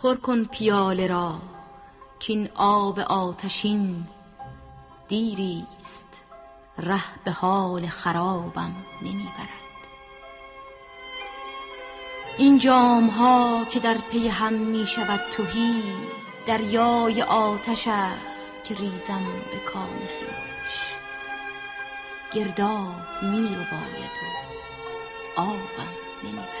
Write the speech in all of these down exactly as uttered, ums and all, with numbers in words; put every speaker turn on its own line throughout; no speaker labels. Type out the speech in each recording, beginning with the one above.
پر کن پیاله را کین آب آتشین دیریست ره به حال خرابم نمیبرد. این جام ها که در پی هم می شود تهی، دریای آتش است که ریزم به کام خویش. گرداب می رو باید و آبم نمیبرد.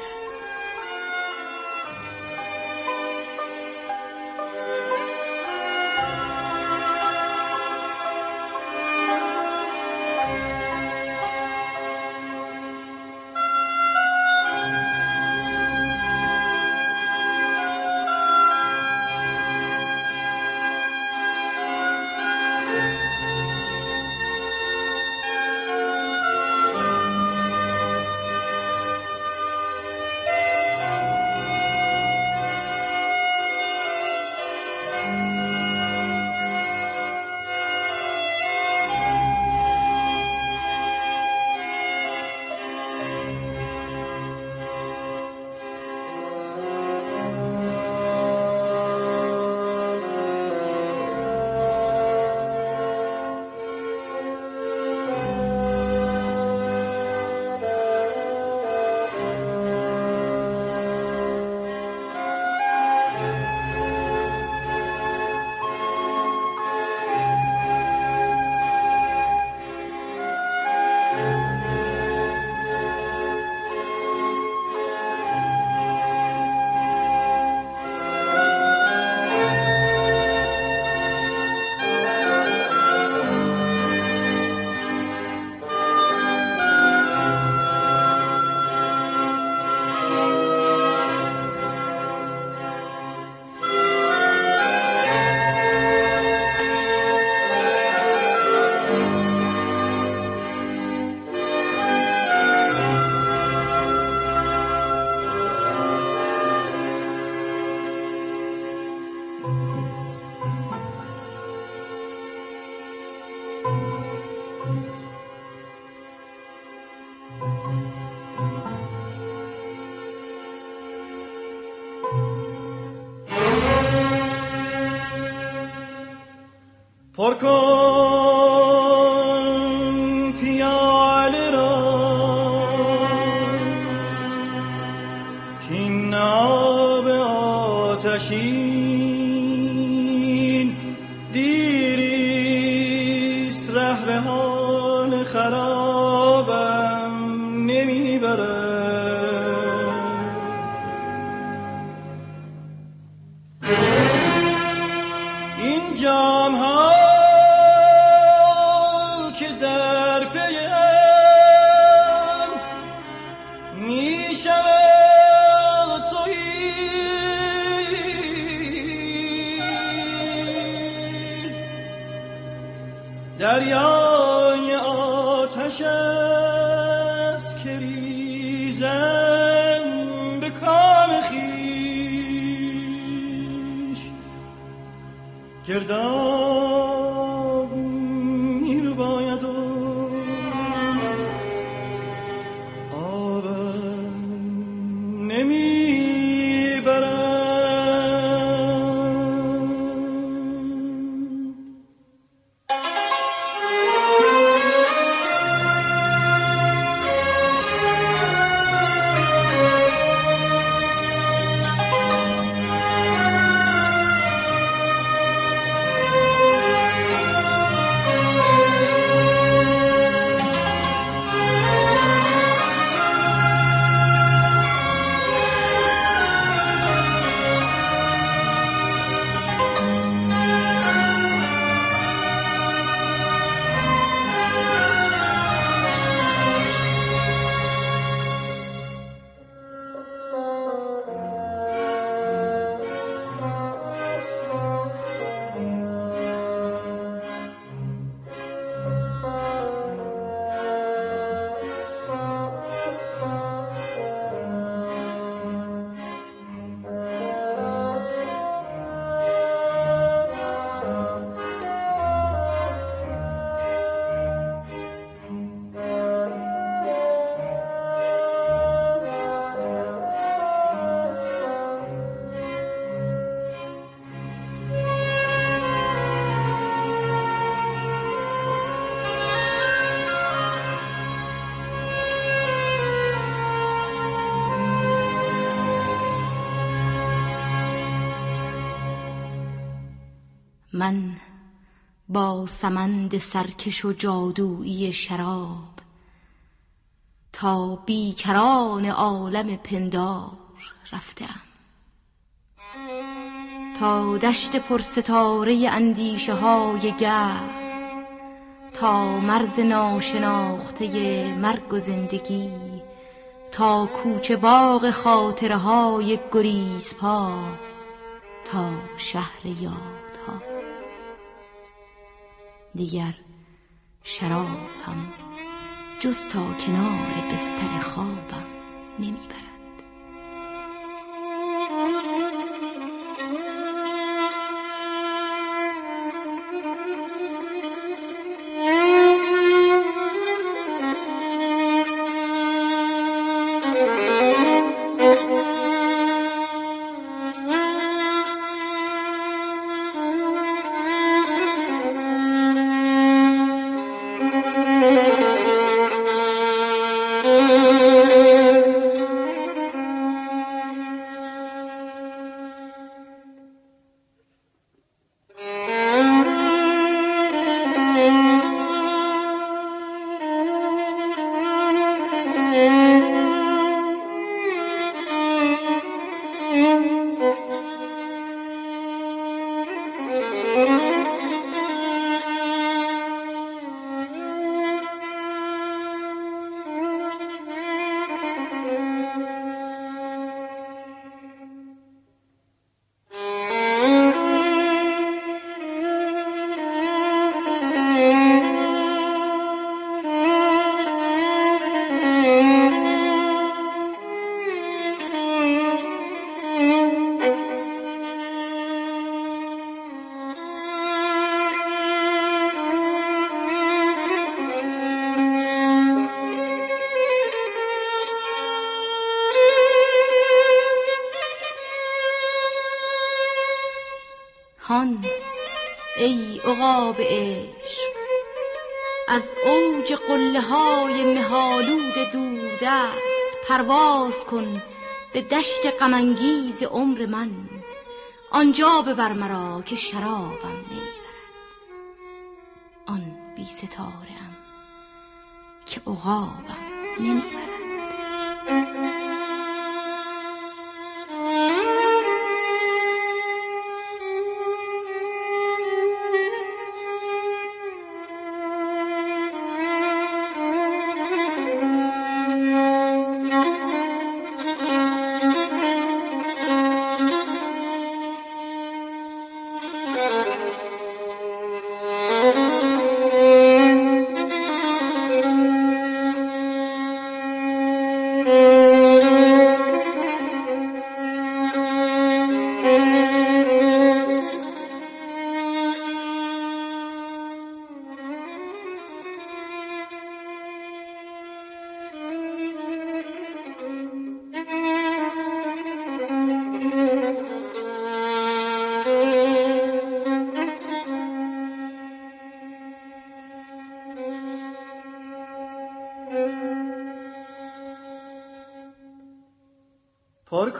پر کن پیاله را کین آب آتشین دیریست ره به حال خرابم نمیبرد. این جام ها دریای آتش است که ریزم به کام خویش. گرداب میر باید و آبم نمیبرد.
من با سمند سرکش و جادویی شراب تا بیکران عالم پندار رفتم، تا دشت پرستاره اندیشه های گرم، تا مرز ناشناخته مرگ و زندگی، تا کوچه باغ خاطره های گریزپا، تا شهر یادها. دیگر شراب هم جز تا کنار بستر خوابم نمیبرد. هان ای عقاب عشق، از اوج قله های مه‌آلود دوردست پرواز کن به دشت غم‌انگیز عمر من. آنجا ببر مرا که شرابم نمیبرد، آن بی ستاره ام که عقابم نمیبرد.
پر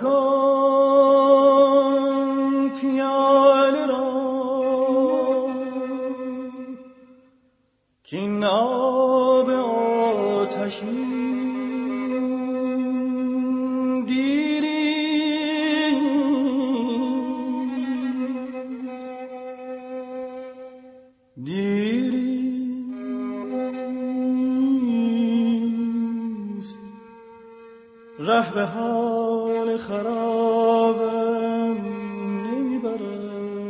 کن پیاله را کاین آب آتشین دیریست، دیریست. ره به حال خرابم نمیبرد.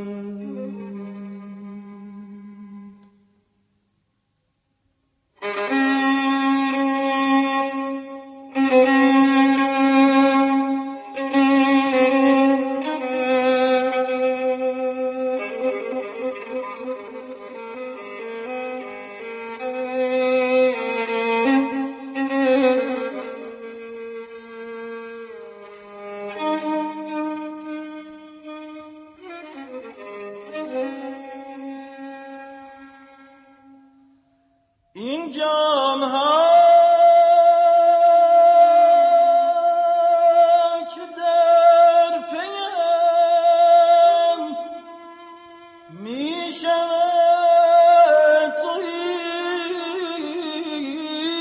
این جام ها که در پیم می شود تویی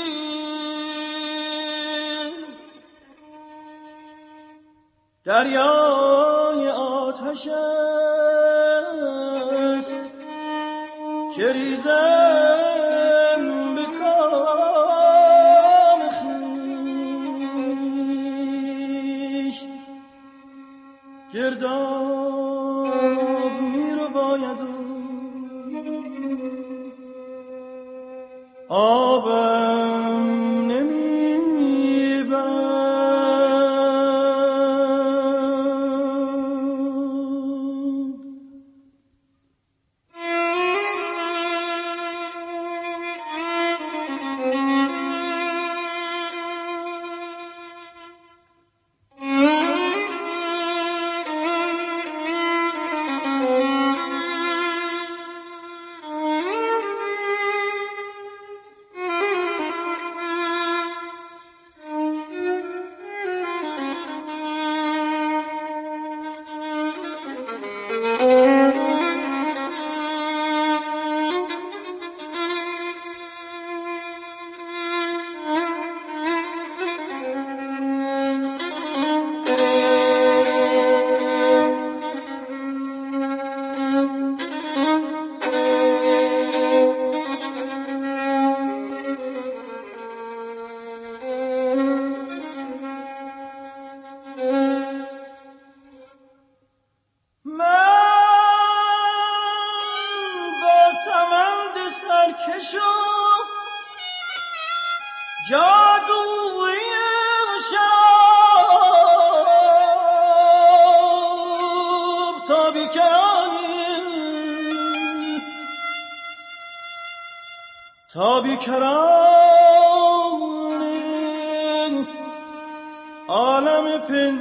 دریای آتش است که ریزم به کام خویش گرداب می رو باید آبم نمی بند. جادوی شب تا بیکرانی تا بیکرانی عالم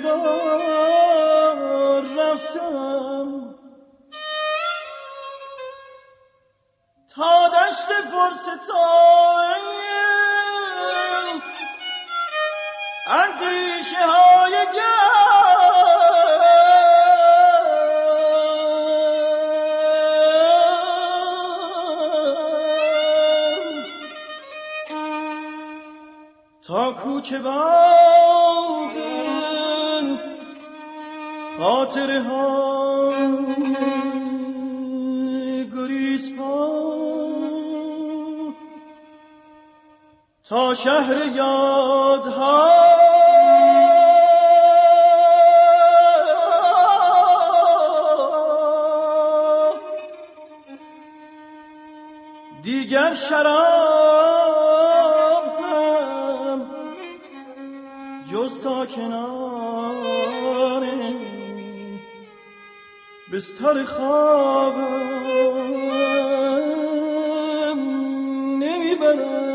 پندار رفتم تا دشت فرستان اندیشه های گرم تا کوچه بادن خاطره ها گریز پا تا شهر یادها دیگر شراب هم جز تا کنار بستر خوابم نمیبرم.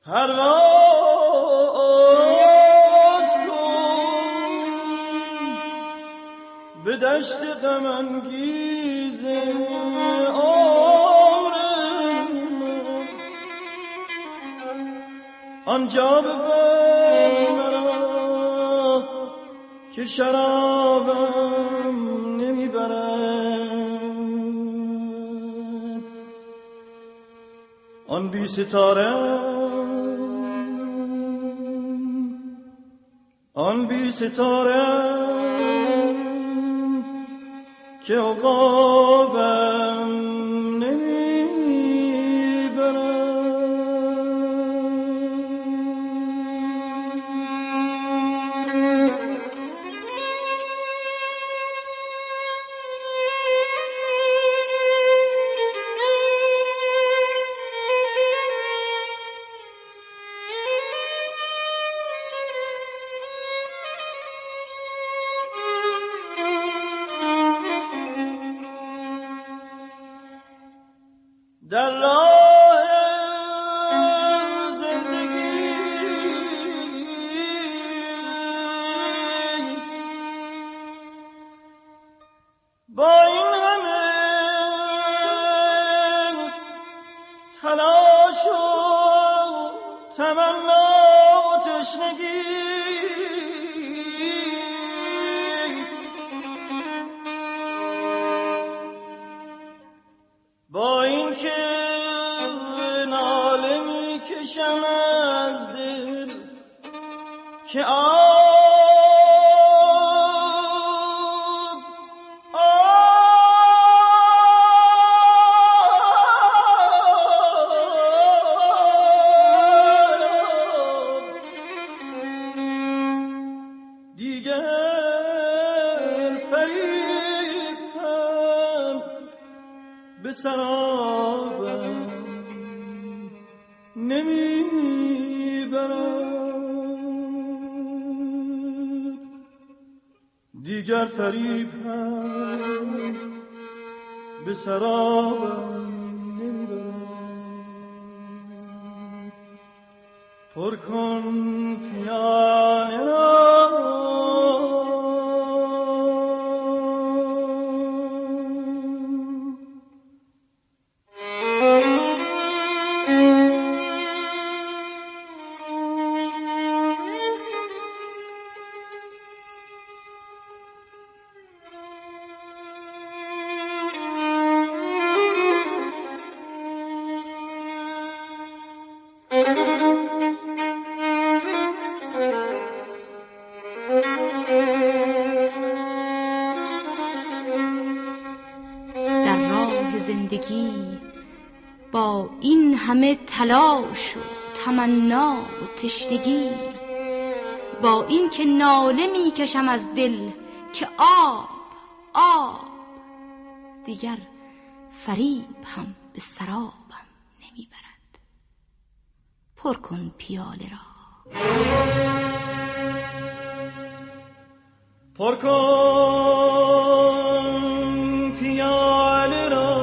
پرواز کن به دشت غم انگیز عمرم، آنجا ببر مرا که شرابم نمیبرد. آن بی ستاره آن بی ستاره که عقابم نمیبرد. در راه زندگی با این همه تلاش و تمنا و تشنگی، با این که ناله می کشم از دل که آب آب دیگر فریب هم به سرابم نمیبرد، دیگر فریب هم به سرابم نمیبرد. پر کن پیاله را
زندگی با این همه تلاش و تمنا و تشنگی، با این که ناله می کشم از دل که آب آب دیگر فریب هم به سرابم نمیبرد. پر کن پیاله را
پر کن پیاله را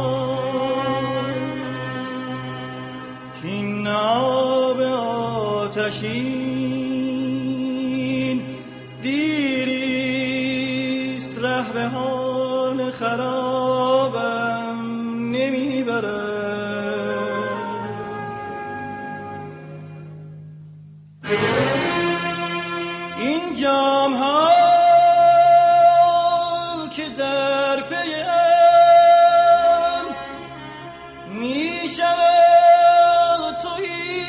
کین آب آتشین دیریست ره به حال خرابم نمیبرد. این جام ها که در پیم می شود تویی،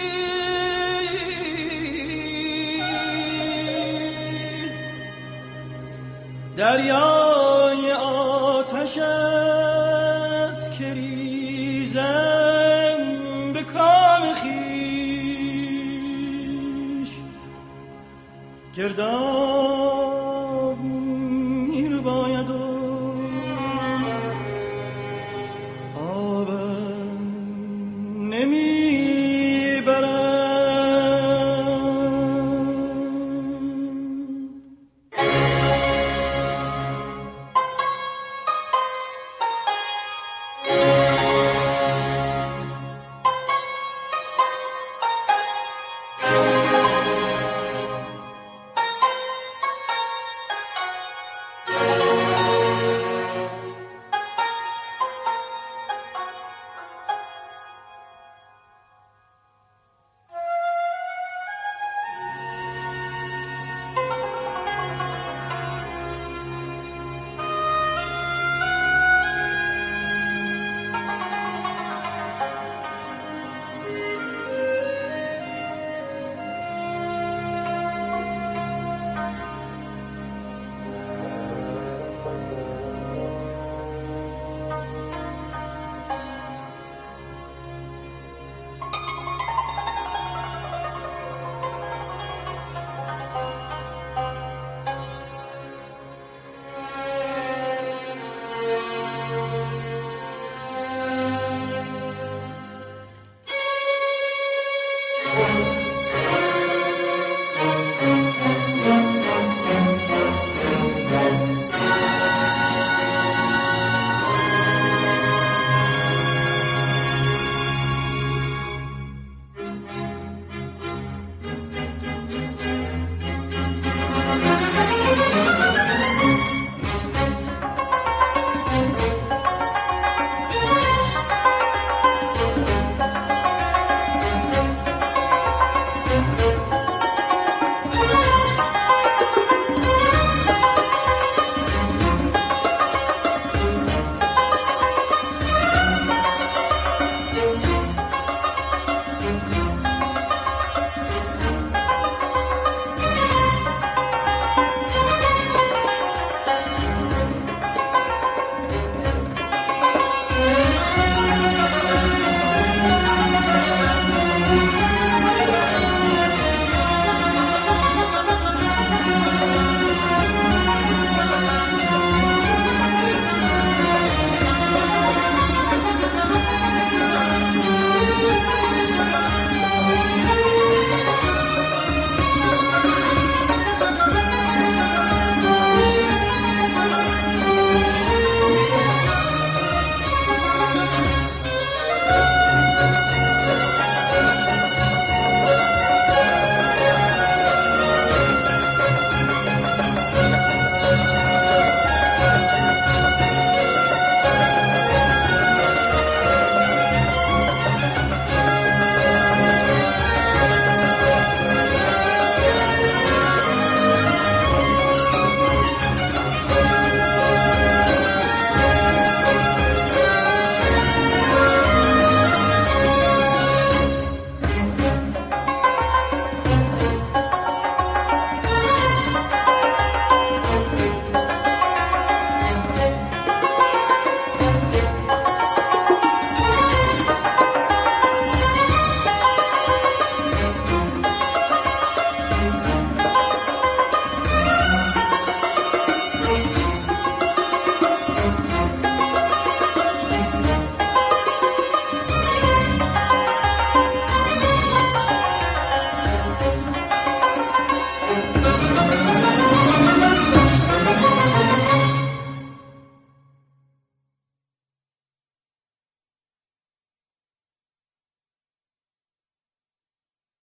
دریای آتش است که ریزم به کام خویش، گرداب میر باید و آبم نمیبرد. Thank you.